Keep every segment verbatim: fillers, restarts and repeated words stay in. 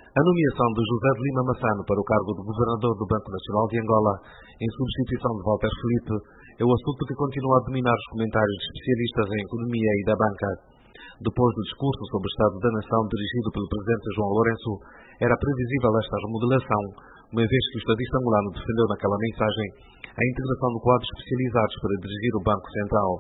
A nomeação de José de Lima Massano para o cargo de Governador do Banco Nacional de Angola, em substituição de Walter Filipe, é o assunto que continua a dominar os comentários de especialistas em economia e da banca. Depois do discurso sobre o Estado da Nação dirigido pelo Presidente João Lourenço, era previsível esta remodelação, uma vez que o estadista angolano defendeu naquela mensagem a integração de quadros especializados para dirigir o Banco Central.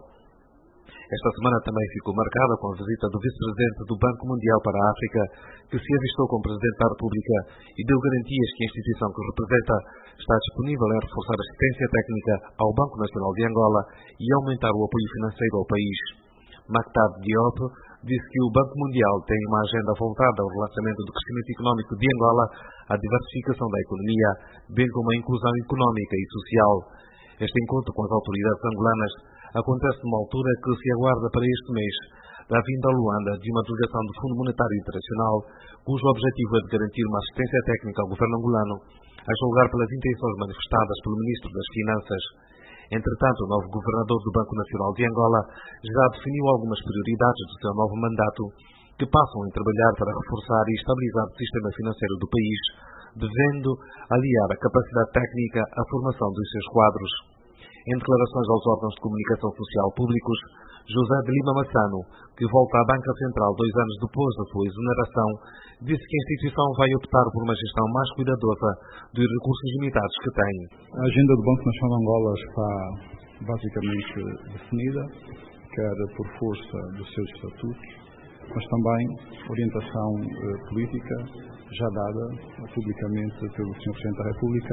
Esta semana também ficou marcada com a visita do vice-presidente do Banco Mundial para a África, que se avistou com o Presidente da República e deu garantias que a instituição que representa está disponível em reforçar a assistência técnica ao Banco Nacional de Angola e aumentar o apoio financeiro ao país. Mactab Diop disse que o Banco Mundial tem uma agenda voltada ao relançamento do crescimento económico de Angola, à diversificação da economia, bem como à inclusão económica e social. Este encontro com as autoridades angolanas acontece numa altura que se aguarda para este mês a vinda a Luanda de uma delegação do Fundo Monetário Internacional, cujo objetivo é de garantir uma assistência técnica ao governo angolano, a julgar pelas intenções manifestadas pelo Ministro das Finanças. Entretanto, o novo governador do Banco Nacional de Angola já definiu algumas prioridades do seu novo mandato, que passam a trabalhar para reforçar e estabilizar o sistema financeiro do país, devendo aliar a capacidade técnica à formação dos seus quadros. Em declarações aos órgãos de comunicação social públicos, José de Lima Massano, que volta à Banca Central dois anos depois da sua exoneração, disse que a instituição vai optar por uma gestão mais cuidadosa dos recursos limitados que tem. A agenda do Banco Nacional de Angola está basicamente definida, quer por força dos seus estatutos, mas também orientação eh, política já dada publicamente pelo senhor Presidente da República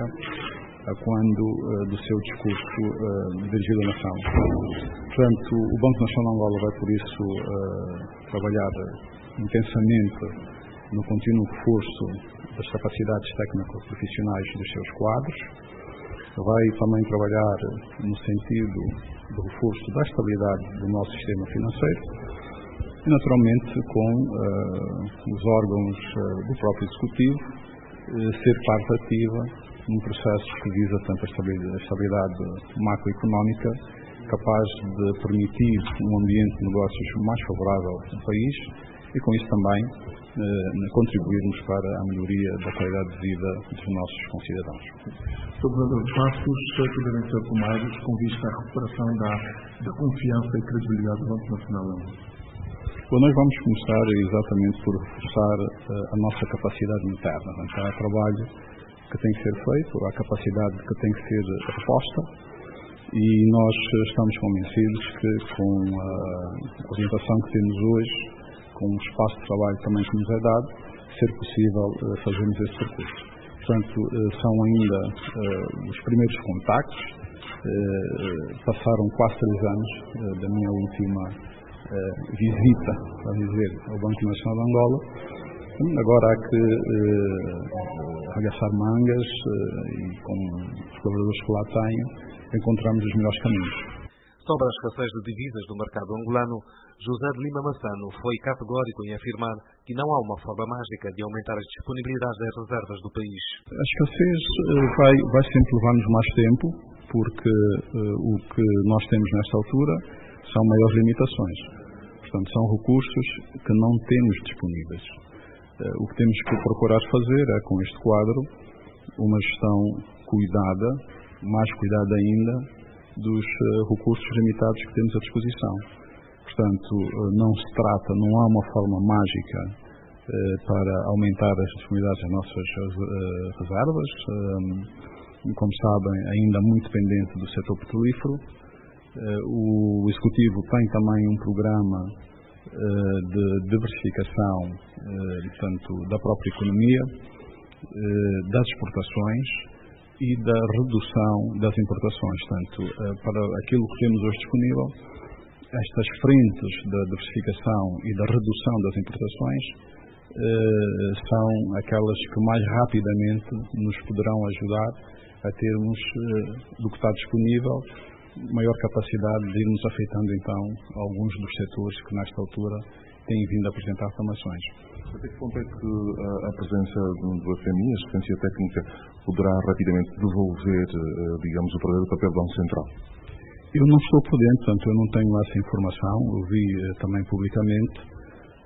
quando uh, do seu discurso uh, dirigido à nação. Portanto, o Banco Nacional de Angola vai, por isso, uh, trabalhar intensamente no contínuo reforço das capacidades técnico-profissionais dos seus quadros, vai também trabalhar no sentido do reforço da estabilidade do nosso sistema financeiro e, naturalmente, com uh, os órgãos uh, do próprio Executivo, uh, ser parte ativa num processo que visa tanto a estabilidade macroeconómica, capaz de permitir um ambiente de negócios mais favorável no país e, com isso também, eh, contribuirmos para a melhoria da qualidade de vida dos nossos concidadãos. Sobre os passos que devem ser tomados com vista à recuperação da, da confiança e credibilidade do Banco Nacional. Bom, nós vamos começar exatamente por reforçar uh, a nossa capacidade interna. Então, há trabalho que tem que ser feito, a capacidade que tem que ser reposta e nós estamos convencidos que com a orientação que temos hoje, com o espaço de trabalho também que nos é dado, ser possível fazermos esse percurso. Portanto, são ainda os primeiros contactos, passaram quase três anos da minha última visita, a dizer, ao Banco Nacional de Angola. Agora há que eh, arregaçar mangas eh, e com os colaboradores que lá tenho, encontramos os melhores caminhos. Sobre as escassez de divisas do mercado angolano, José de Lima Massano foi categórico em afirmar que não há uma forma mágica de aumentar as disponibilidades das reservas do país. A escassez eh, vai, vai sempre levar-nos mais tempo, porque eh, o que nós temos nesta altura são maiores limitações. Portanto, são recursos que não temos disponíveis. O que temos que procurar fazer é, com este quadro, uma gestão cuidada, mais cuidada ainda, dos recursos limitados que temos à disposição. Portanto, não se trata, não há uma forma mágica para aumentar as disponibilidades das nossas reservas. Como sabem, ainda muito dependente do setor petrolífero. O Executivo tem também um programa de diversificação portanto, da própria economia, das exportações e da redução das importações. Portanto, para aquilo que temos hoje disponível, estas frentes da diversificação e da redução das importações são aquelas que mais rapidamente nos poderão ajudar a termos, do que está disponível, maior capacidade de irmos afetando então alguns dos setores que nesta altura têm vindo a apresentar reclamações. Até que ponto é que a presença do F M I, a assistência técnica, poderá rapidamente devolver, digamos, o verdadeiro papel do Banco Central? Eu não estou por dentro, portanto eu não tenho essa informação, eu vi também publicamente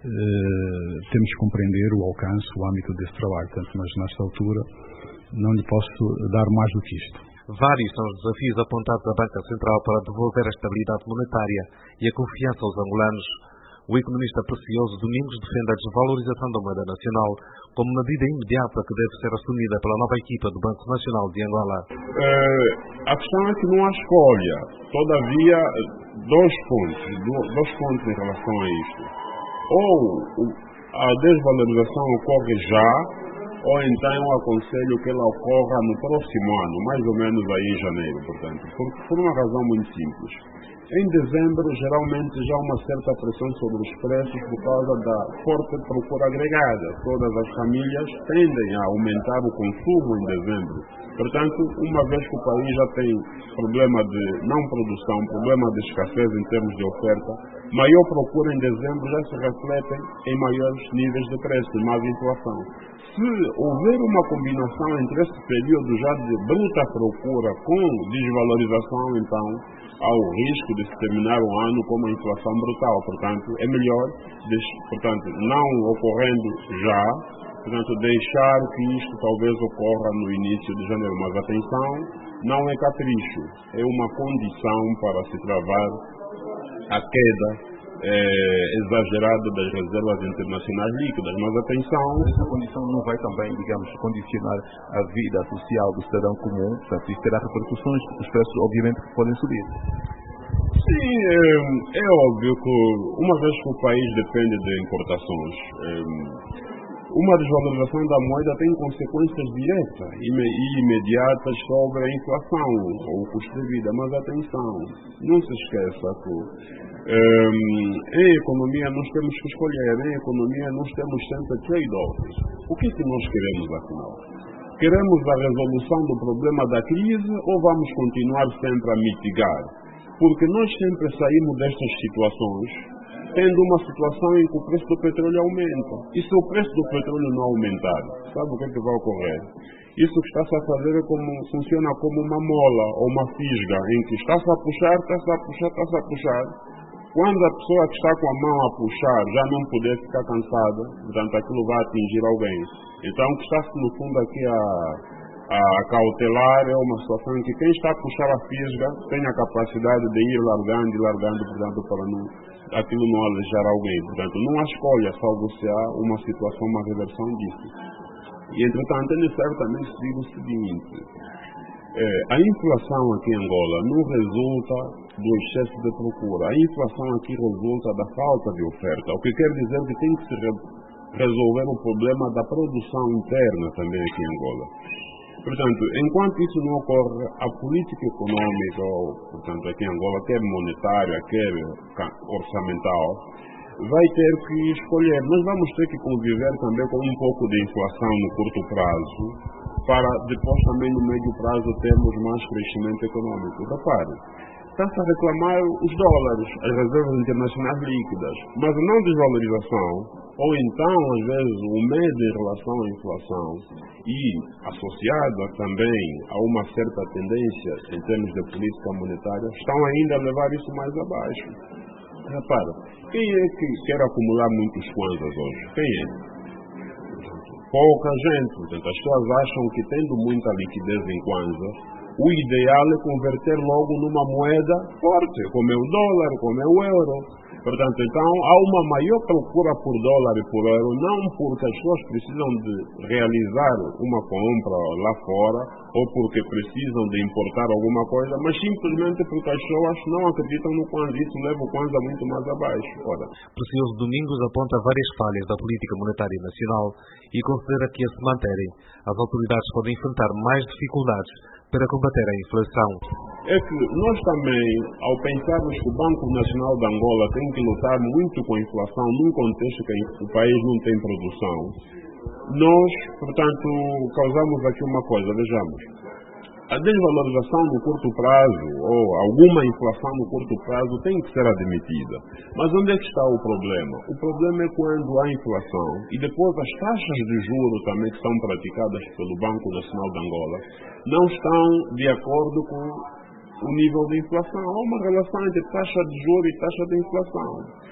eh, temos que compreender o alcance, o âmbito desse trabalho. Portanto, mas nesta altura não lhe posso dar mais do que isto. Vários são os desafios apontados à Banca Central para devolver a estabilidade monetária e a confiança aos angolanos. O economista Precioso Domingos defende a desvalorização da moeda nacional como medida imediata que deve ser assumida pela nova equipa do Banco Nacional de Angola. Uh, a questão é que não há escolha. Todavia, dois pontos, dois pontos em relação a isto. Ou a desvalorização ocorre já, ou então eu aconselho que ela ocorra no próximo ano, mais ou menos aí em janeiro, portanto, por, por uma razão muito simples. Em dezembro, geralmente, já há uma certa pressão sobre os preços por causa da forte procura agregada. Todas as famílias tendem a aumentar o consumo em dezembro. Portanto, uma vez que o país já tem problema de não produção, problema de escassez em termos de oferta, maior procura em dezembro já se reflete em maiores níveis de preço, mais inflação. Se houver uma combinação entre esse período já de bruta procura com desvalorização, então há o risco de se terminar o ano com uma inflação brutal. Portanto, é melhor, portanto, não ocorrendo já, portanto, deixar que isto talvez ocorra no início de janeiro. Mas atenção, não é capricho, é uma condição para se travar a queda é, exagerada das reservas internacionais líquidas. Mas atenção, essa condição não vai também, digamos, condicionar a vida social do cidadão comum, portanto, isso terá repercussões, porque os preços, obviamente, podem subir. Sim, é, é óbvio que uma vez que o país depende de importações, é, uma desvalorização da moeda tem consequências diretas e imediatas sobre a inflação ou o custo de vida. Mas atenção, não se esqueça que um, em economia nós temos que escolher, em economia nós temos sempre trade-offs. O que é que nós queremos afinal? Queremos a resolução do problema da crise ou vamos continuar sempre a mitigar? Porque nós sempre saímos destas situações tendo uma situação em que o preço do petróleo aumenta. E se o preço do petróleo não aumentar, sabe o que é que vai ocorrer? Isso que está-se a fazer é como, funciona como uma mola ou uma fisga, em que está-se a puxar, está-se a puxar, está-se a puxar. Quando a pessoa que está com a mão a puxar já não puder ficar cansada, portanto aquilo vai atingir alguém. Então o que está-se no fundo aqui a, a cautelar é uma situação em que quem está a puxar a fisga tem a capacidade de ir largando e largando, portanto, para não, aquilo não alejar alguém. Portanto, não há escolha, salvo se há uma situação, uma reversão disso. E, entretanto, é necessário também se dizer o seguinte: é, a inflação aqui em Angola não resulta do excesso de procura. A inflação aqui resulta da falta de oferta, o que quer dizer que tem que se re resolver o problema da produção interna também aqui em Angola. Portanto, enquanto isso não ocorre, a política econômica, ou, portanto, aqui em Angola, quer monetária, quer orçamental, vai ter que escolher. Nós vamos ter que conviver também com um pouco de inflação no curto prazo, para depois também no médio prazo termos mais crescimento econômico. Repare, está-se a reclamar os dólares, as reservas internacionais líquidas, mas a não desvalorização, ou então, às vezes, o medo em relação à inflação e associada também a uma certa tendência em termos de política monetária, estão ainda a levar isso mais abaixo. Repara, quem é que quer acumular muitos kwanzas hoje? Quem é? Pouca gente. Portanto, as pessoas acham que tendo muita liquidez em kwanzas, o ideal é converter logo numa moeda forte, como é o dólar, como é o euro. Portanto, então, há uma maior procura por dólar e por euro, não porque as pessoas precisam de realizar uma compra lá fora, ou porque precisam de importar alguma coisa, mas simplesmente porque as pessoas não acreditam no Kwanza. Isso leva o Kwanza muito mais abaixo. Ora. Precioso Domingos aponta várias falhas da política monetária nacional e considera que, a se manterem, as autoridades podem enfrentar mais dificuldades para combater a inflação. É que nós também, ao pensarmos que o Banco Nacional de Angola tem que lutar muito com a inflação num contexto que o país não tem produção, nós, portanto, causamos aqui uma coisa, vejamos. A desvalorização no curto prazo, ou alguma inflação no curto prazo, tem que ser admitida. Mas onde é que está o problema? O problema é quando há inflação e depois as taxas de juros também que são praticadas pelo Banco Nacional de Angola não estão de acordo com o nível de inflação. Há uma relação entre taxa de juros e taxa de inflação.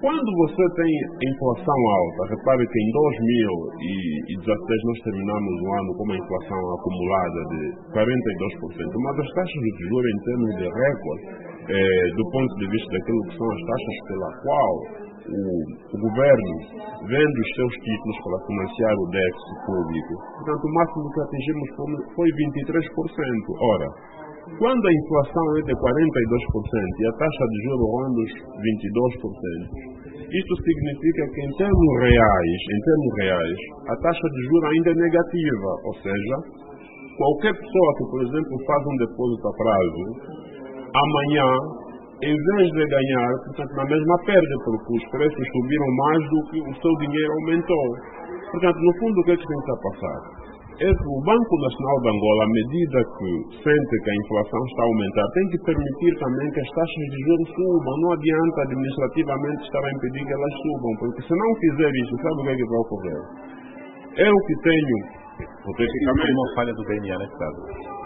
quando você tem inflação alta, repare que em dois mil e dezasseis nós terminamos o ano com uma inflação acumulada de quarenta e dois por cento, mas as taxas de juros em termos de recorde, eh, do ponto de vista daquilo que são as taxas pela qual o, o governo vende os seus títulos para financiar o déficit público, portanto o máximo que atingimos foi vinte e três por cento. Ora, quando a inflação é de quarenta e dois por cento e a taxa de juros ronda os vinte e dois por cento, isto significa que em termos reais, em termos reais, a taxa de juros ainda é negativa, ou seja, qualquer pessoa que, por exemplo, faz um depósito a prazo, amanhã, em vez de ganhar, portanto, na mesma perde, porque os preços subiram mais do que o seu dinheiro aumentou. Portanto, no fundo, o que é que tem que estar a passar? É que o Banco Nacional de Angola, à medida que sente que a inflação está a aumentar, tem que permitir também que as taxas de juros subam. Não adianta administrativamente estar a impedir que elas subam, porque se não fizer isso, sabe o que é que vai ocorrer? Eu que tenho, hipoteticamente, uma falha do B N A, né, Estado?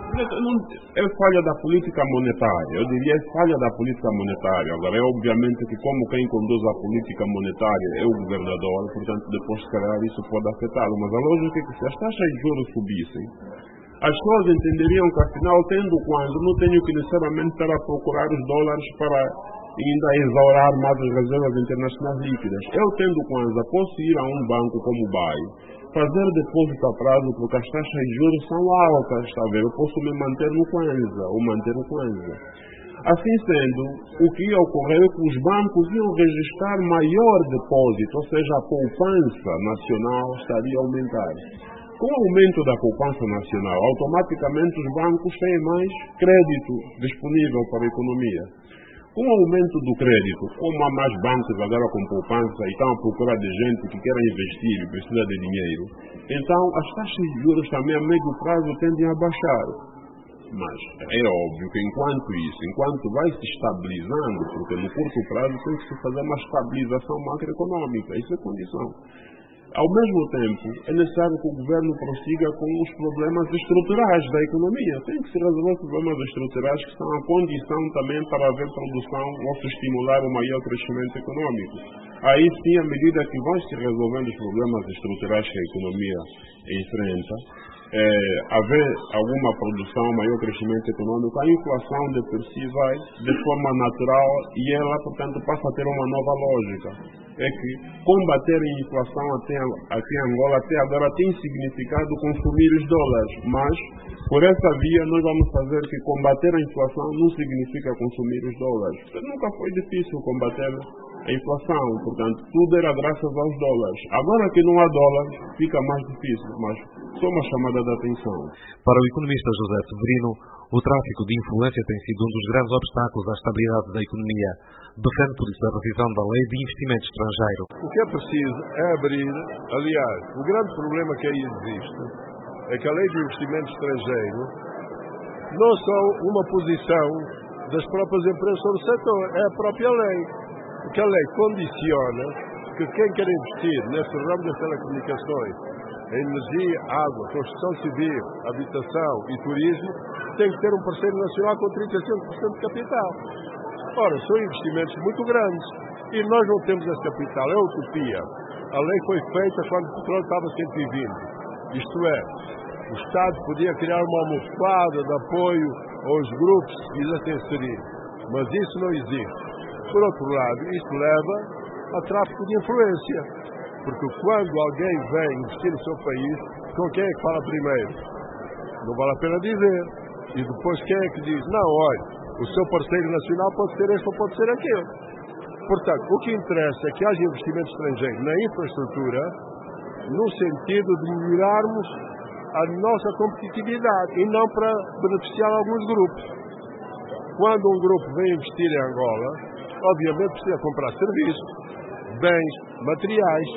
É falha da política monetária, eu diria é falha da política monetária. Agora, é obviamente que como quem conduz a política monetária é o governador, portanto, depois, se calhar, isso pode afetá-lo. Mas a lógica é que se as taxas de juros subissem, as pessoas entenderiam que, afinal, tendo quando, não tenho que necessariamente estar a procurar os dólares para ainda exaurar mais as reservas internacionais líquidas. Eu, tendo Kwanza, posso ir a um banco como o B A I, fazer depósito a prazo, porque as taxas de juros são altas, está a ver? Eu posso me manter no Kwanza, ou manter o Kwanza. Assim sendo, o que ia ocorrer é que os bancos iam registrar maior depósito, ou seja, a poupança nacional estaria a aumentar. Com o aumento da poupança nacional, automaticamente os bancos têm mais crédito disponível para a economia. Com o aumento do crédito, como há mais bancos agora com poupança e estão à procura de gente que quer investir e precisa de dinheiro, então as taxas de juros também a médio prazo tendem a baixar. Mas é óbvio que enquanto isso, enquanto vai se estabilizando, porque no curto prazo tem que se fazer uma estabilização macroeconômica, isso é condição. Ao mesmo tempo, é necessário que o governo prossiga com os problemas estruturais da economia. Tem que se resolver os problemas estruturais que são a condição também para haver produção ou se estimular o maior crescimento econômico. Aí sim, à medida que vão se resolvendo os problemas estruturais que a economia enfrenta, é, haver alguma produção, maior crescimento econômico, a inflação de per si vai de forma natural e ela, portanto, passa a ter uma nova lógica. É que combater a inflação até, aqui em Angola até agora tem significado consumir os dólares, mas por essa via nós vamos fazer que combater a inflação não significa consumir os dólares. Nunca foi difícil combater a inflação, portanto, tudo era graças aos dólares. Agora que não há dólares, fica mais difícil, mas só uma chamada de atenção. Para o economista José Severino, o tráfico de influência tem sido um dos grandes obstáculos à estabilidade da economia. Defende por isso a revisão da lei de investimento estrangeiro. O que é preciso é abrir, aliás, o grande problema que aí existe é que a lei de investimento estrangeiro não é só uma posição das próprias empresas sobre o setor, é a própria lei. Porque a lei condiciona que quem quer investir neste ramo das telecomunicações, energia, água, construção civil, habitação e turismo, tem que ter um parceiro nacional com trinta e cinco por cento de capital. Ora, são investimentos muito grandes e nós não temos esse capital, é utopia. A lei foi feita quando o petróleo estava a cento e vinte. Isto é, o Estado podia criar uma almofada de apoio aos grupos que quisessem inserir, mas isso não existe. Por outro lado, isto leva a tráfico de influência, porque quando alguém vem investir no seu país, com quem é que fala primeiro? Não vale a pena dizer. E depois quem é que diz? Não, olha, o seu parceiro nacional pode ser este ou pode ser aquele. Portanto, o que interessa é que haja investimento estrangeiro na infraestrutura, no sentido de melhorarmos a nossa competitividade e não para beneficiar alguns grupos. Quando um grupo vem investir em Angola, obviamente precisa comprar serviços, bens, materiais.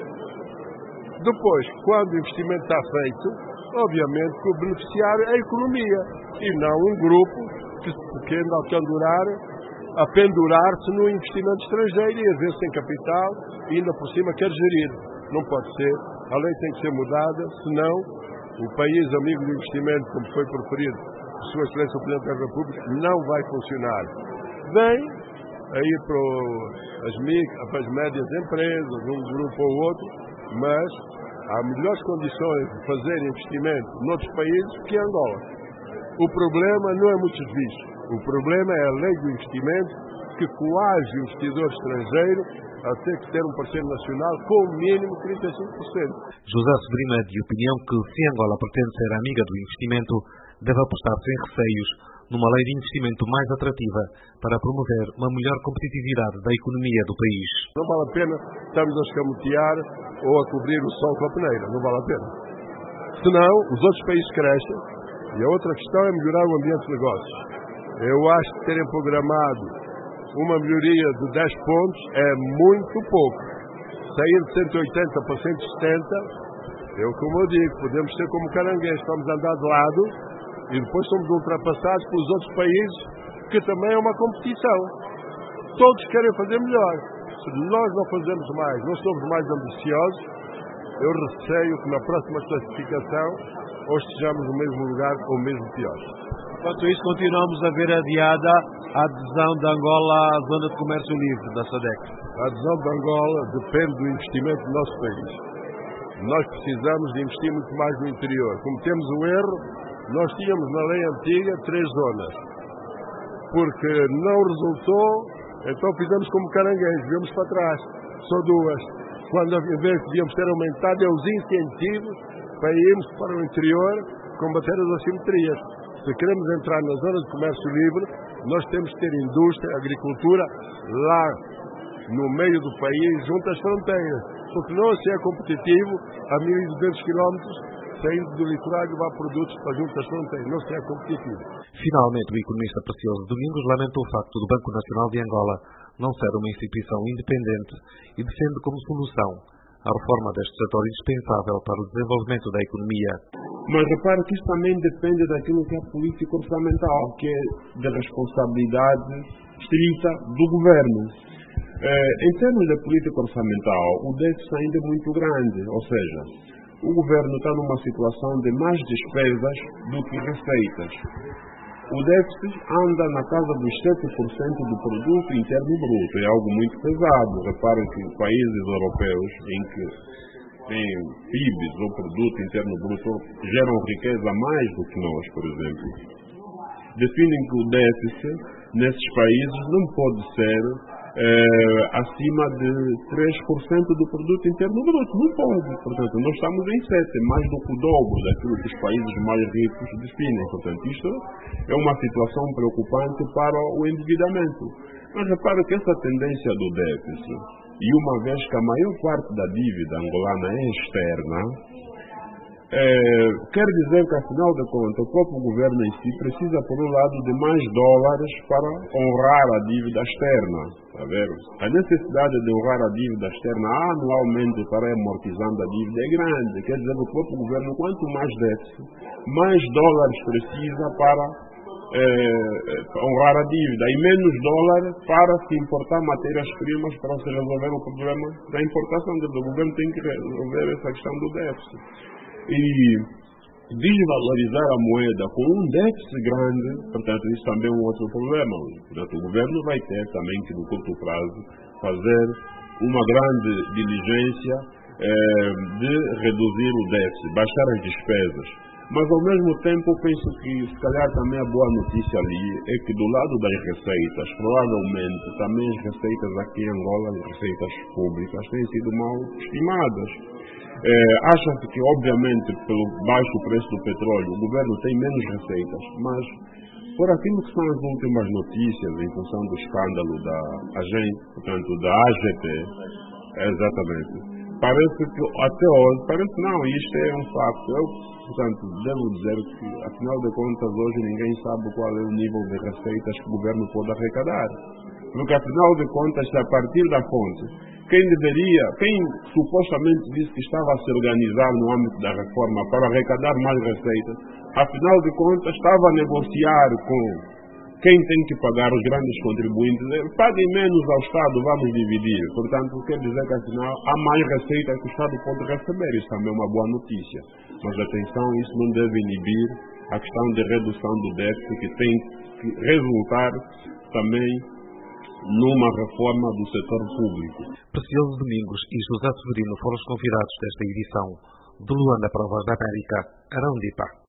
Depois, quando o investimento está feito, obviamente que o beneficiário é a economia e não um grupo que, que anda a pendurar, a pendurar-se no investimento estrangeiro e a ver sem capital e ainda por cima quer gerir. Não pode ser. A lei tem que ser mudada, senão o país amigo do investimento, como foi preferido por Sua Excelência o Presidente da República, não vai funcionar. Bem, a ir para as, micro, para as médias empresas, um grupo ou outro, mas há melhores condições de fazer investimento noutros países que em Angola. O problema não é muito visto. O problema é a lei do investimento que coage o investidor estrangeiro a ter que ter um parceiro nacional com o mínimo trinta e cinco por cento. José Severino é de opinião que, se Angola pretende ser amiga do investimento, deve apostar sem receios numa lei de investimento mais atrativa para promover uma melhor competitividade da economia do país. Não vale a pena estarmos a escamotear ou a cobrir o sol com a peneira. Não vale a pena. Senão, os outros países crescem e a outra questão é melhorar o ambiente de negócios. Eu acho que terem programado uma melhoria de dez pontos é muito pouco. Sair de cento e oitenta para cento e setenta, eu como eu digo, podemos ser como caranguejos, estamos a andar de lado e depois somos ultrapassados pelos outros países, que também é uma competição. Todos querem fazer melhor. Se nós não fazemos mais, não somos mais ambiciosos, eu receio que na próxima classificação ou estejamos no mesmo lugar ou mesmo pior. Enquanto isso, continuamos a ver adiada a adesão de Angola à Zona de Comércio Livre da SADC. A adesão de Angola depende do investimento do nosso país. Nós precisamos de investir muito mais no interior. Cometemos o erro, nós tínhamos na lei antiga três zonas. Porque não resultou, então fizemos como caranguejos, viemos para trás. Só duas. Quando em vez de devíamos ter aumentado é os incentivos para irmos para o interior combater as assimetrias. Se queremos entrar na zona de comércio livre, nós temos que ter indústria, agricultura lá no meio do país, junto às fronteiras. Porque não se é competitivo a mil e duzentos quilómetros saindo do litoral e levar produtos para junto às fronteiras. Não se é competitivo. Finalmente, o economista Precioso Domingos lamentou o facto do Banco Nacional de Angola não ser uma instituição independente e defende como solução a reforma deste setor indispensável para o desenvolvimento da economia. Mas repare que isso também depende daquilo que é a política orçamental, que é da responsabilidade estrita do governo. Eh, em termos da política orçamental, o déficit ainda é muito grande, ou seja, o governo está numa situação de mais despesas do que receitas. O déficit anda na casa dos sete por cento do produto interno bruto, é algo muito pesado. Repare que países europeus em que têm P I Bs ou produto interno bruto geram riqueza mais do que nós, por exemplo. Definem que o déficit nesses países não pode ser eh, acima de três por cento do produto interno bruto. Não pode. Portanto, nós estamos em sete, mais do que o dobro daquilo que os países mais ricos definem. Portanto, isto é uma situação preocupante para o endividamento. Mas repare que essa tendência do déficit, e uma vez que a maior parte da dívida angolana é externa, É, quer dizer que, afinal de contas, o próprio governo em si precisa, por um lado, de mais dólares para honrar a dívida externa. Tá vendo? A necessidade de honrar a dívida externa anualmente para ir amortizando a dívida é grande. Quer dizer que o próprio governo, quanto mais déficit, mais dólares precisa para é, honrar a dívida e menos dólares para se importar matérias-primas para se resolver o problema da importação. O governo tem que resolver essa questão do déficit. E desvalorizar a moeda com um déficit grande, portanto, isso também é um outro problema. Portanto, o governo vai ter também que, no curto prazo, fazer uma grande diligência eh, de reduzir o déficit, baixar as despesas. Mas, ao mesmo tempo, penso que, se calhar, também a boa notícia ali é que, do lado das receitas, provavelmente, também as receitas aqui em Angola, as receitas públicas, têm sido mal estimadas. É, acham-se que, obviamente, pelo baixo preço do petróleo, o governo tem menos receitas, mas por aquilo que são as últimas notícias em função do escândalo da agente, portanto, da A G T, exatamente, parece que até hoje, parece não, isto é um facto. Eu, portanto, devo dizer que, afinal de contas, hoje ninguém sabe qual é o nível de receitas que o governo pode arrecadar. Porque, afinal de contas, a partir da fonte, quem deveria, quem supostamente disse que estava a se organizar no âmbito da reforma para arrecadar mais receitas, afinal de contas estava a negociar com quem tem que pagar, os grandes contribuintes. Paguem menos ao Estado, vamos dividir. Portanto, quer dizer que afinal há mais receitas que o Estado pode receber. Isso também é uma boa notícia. Mas atenção, isso não deve inibir a questão de redução do déficit, que tem que resultar também numa reforma do setor público. Precioso Domingos e José Severino foram os convidados desta edição. De Luanda para a Voz da América, Arão Dipa.